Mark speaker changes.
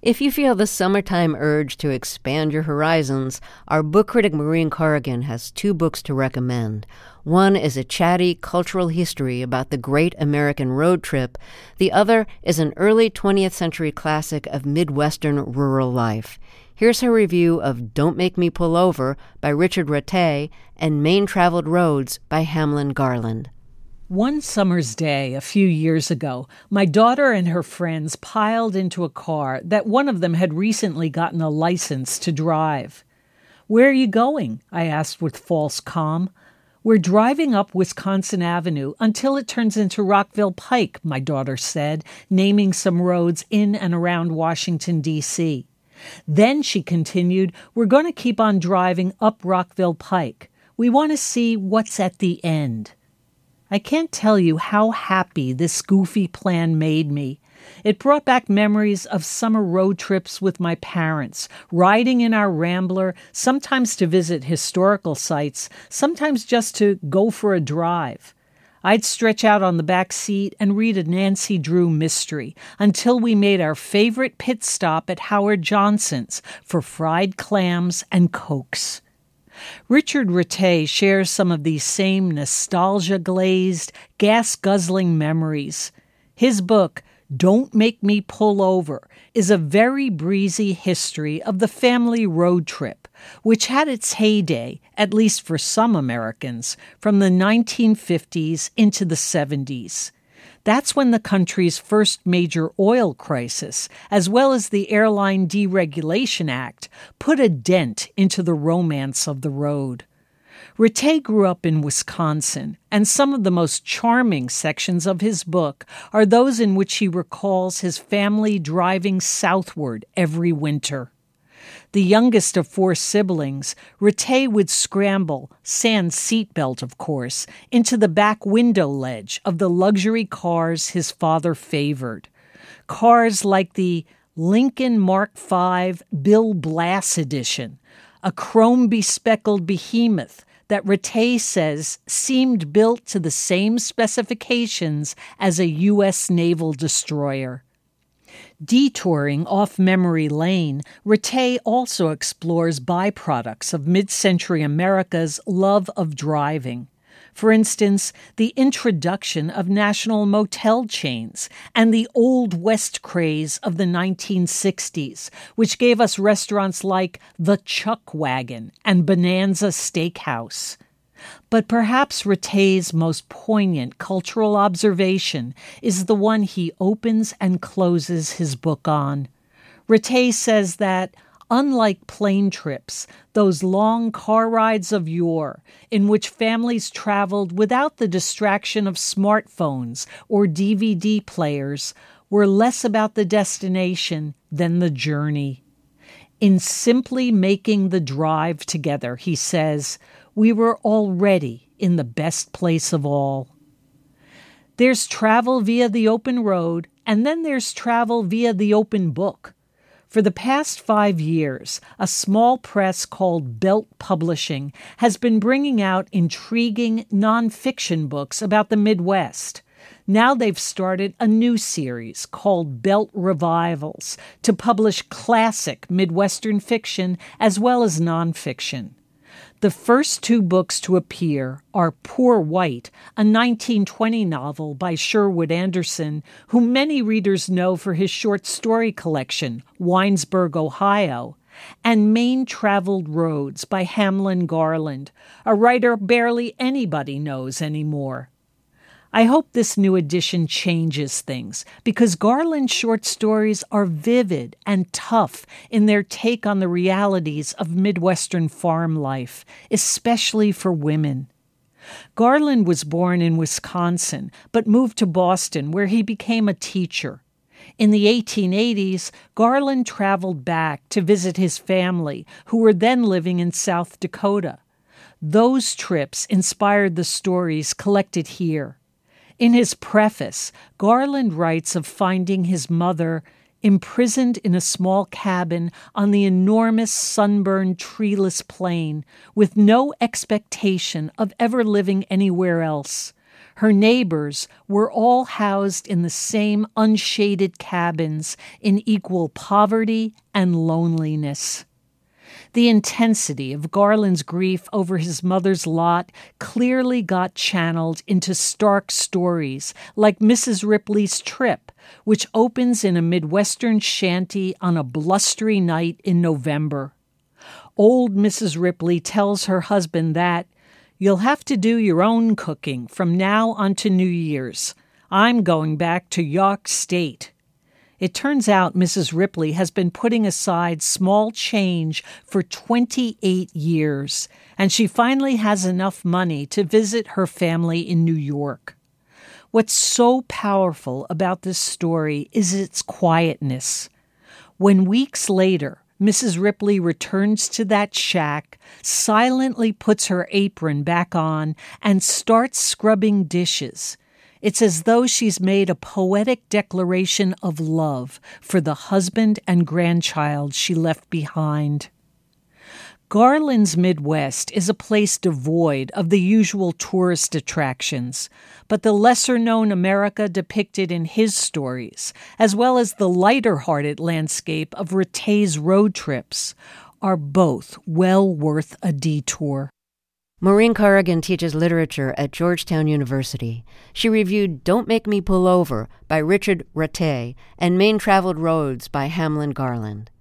Speaker 1: If you feel the summertime urge to expand your horizons, our book critic Maureen Corrigan has two books to recommend. One is a chatty cultural history about the great American road trip. The other is an early 20th century classic of Midwestern rural life. Here's her review of Don't Make Me Pull Over by Richard Rattay and Main Traveled Roads by Hamlin Garland.
Speaker 2: One summer's day a few years ago, my daughter and her friends piled into a car that one of them had recently gotten a license to drive. "Where are you going?" I asked with false calm. "We're driving up Wisconsin Avenue until it turns into Rockville Pike," my daughter said, naming some roads in and around Washington, D.C. "Then," she continued, "we're going to keep on driving up Rockville Pike. We want to see what's at the end." I can't tell you how happy this goofy plan made me. It brought back memories of summer road trips with my parents, riding in our Rambler, sometimes to visit historical sites, sometimes just to go for a drive. I'd stretch out on the back seat and read a Nancy Drew mystery until we made our favorite pit stop at Howard Johnson's for fried clams and Cokes. Richard Rattay shares some of these same nostalgia-glazed, gas-guzzling memories. His book, Don't Make Me Pull Over, is a very breezy history of the family road trip, which had its heyday, at least for some Americans, from the 1950s into the 70s. That's when the country's first major oil crisis, as well as the Airline Deregulation Act, put a dent into the romance of the road. Rattay grew up in Wisconsin, and some of the most charming sections of his book are those in which he recalls his family driving southward every winter. The youngest of four siblings, Rattay would scramble, sans seatbelt of course, into the back window ledge of the luxury cars his father favored. Cars like the Lincoln Mark V Bill Blass edition, a chrome-bespeckled behemoth that Rattay says seemed built to the same specifications as a U.S. naval destroyer. Detouring off memory lane, Rattay also explores byproducts of mid-century America's love of driving. For instance, the introduction of national motel chains and the Old West craze of the 1960s, which gave us restaurants like the Chuck Wagon and Bonanza Steakhouse. But perhaps Rattay's most poignant cultural observation is the one he opens and closes his book on. Rattay says that, unlike plane trips, those long car rides of yore, in which families traveled without the distraction of smartphones or DVD players, were less about the destination than the journey. In simply making the drive together, he says, we were already in the best place of all. There's travel via the open road, and then there's travel via the open book. For the past 5 years, a small press called Belt Publishing has been bringing out intriguing nonfiction books about the Midwest. Now they've started a new series called Belt Revivals to publish classic Midwestern fiction as well as nonfiction. The first 2 books to appear are Poor White, a 1920 novel by Sherwood Anderson, whom many readers know for his short story collection, Winesburg, Ohio, and Main Traveled Roads by Hamlin Garland, a writer barely anybody knows anymore. I hope this new edition changes things, because Garland's short stories are vivid and tough in their take on the realities of Midwestern farm life, especially for women. Garland was born in Wisconsin, but moved to Boston, where he became a teacher. In the 1880s, Garland traveled back to visit his family, who were then living in South Dakota. Those trips inspired the stories collected here. In his preface, Garland writes of finding his mother imprisoned in a small cabin on the enormous sunburned treeless plain with no expectation of ever living anywhere else. Her neighbors were all housed in the same unshaded cabins in equal poverty and loneliness. The intensity of Garland's grief over his mother's lot clearly got channeled into stark stories like Mrs. Ripley's Trip, which opens in a Midwestern shanty on a blustery night in November. Old Mrs. Ripley tells her husband that, "You'll have to do your own cooking from now unto New Year's. I'm going back to York State." It turns out Mrs. Ripley has been putting aside small change for 28 years, and she finally has enough money to visit her family in New York. What's so powerful about this story is its quietness. When weeks later, Mrs. Ripley returns to that shack, silently puts her apron back on, and starts scrubbing dishes. It's as though she's made a poetic declaration of love for the husband and grandchild she left behind. Garland's Midwest is a place devoid of the usual tourist attractions, but the lesser-known America depicted in his stories, as well as the lighter-hearted landscape of Ratay's road trips, are both well worth a detour.
Speaker 1: Maureen Corrigan teaches literature at Georgetown University. She reviewed Don't Make Me Pull Over by Richard Ratay and Main Traveled Roads by Hamlin Garland.